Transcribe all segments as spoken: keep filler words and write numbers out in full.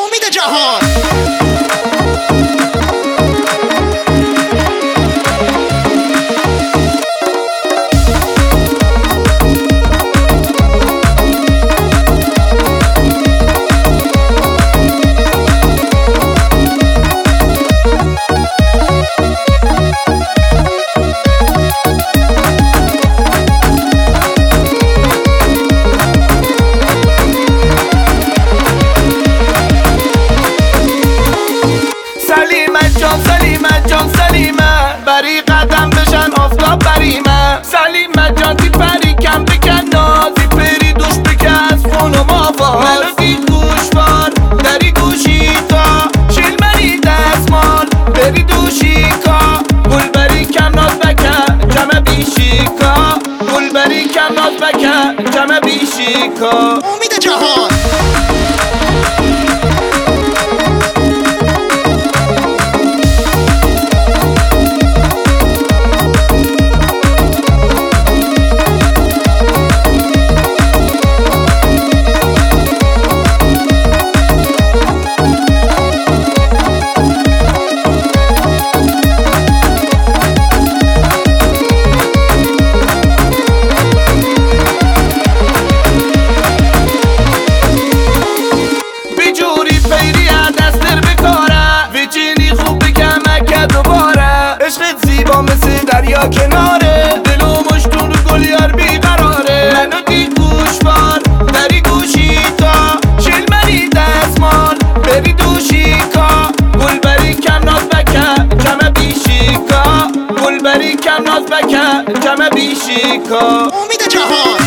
امید جهان. سلیمت جان سلیمت جان سلیمت بری قدم بشن آفتاب بریمه. سلیمت جان تی پری کم بکن نازی پری دوش بکس خون و مافاز منو دید گوشوار دری گوشی تا شیل منی دستمال بری دوشی کا گل بری کم ناز بکن جمع بیشی کا گل بری کم ناز بکن جمع بیشی کا امید جهان. مثل دریا کناره دل و مشتون رو گل یار بیقراره. منو دید گوشوار دری گوشی تا شیل منی دستمال بری دوشی کا گل بری کم ناز بکن جمع بیشی کا گل بری کم ناز بکن جمع بیشی کا امید جهان.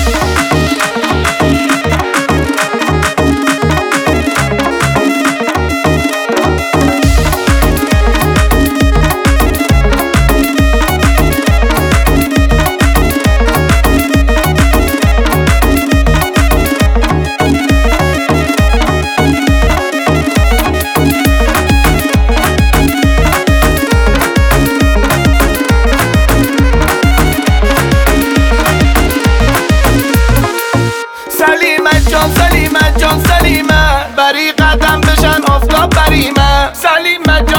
سلیمت جان سلیمت جان سلیمت بری قدم بشن آفتاب بریمه. سلیمت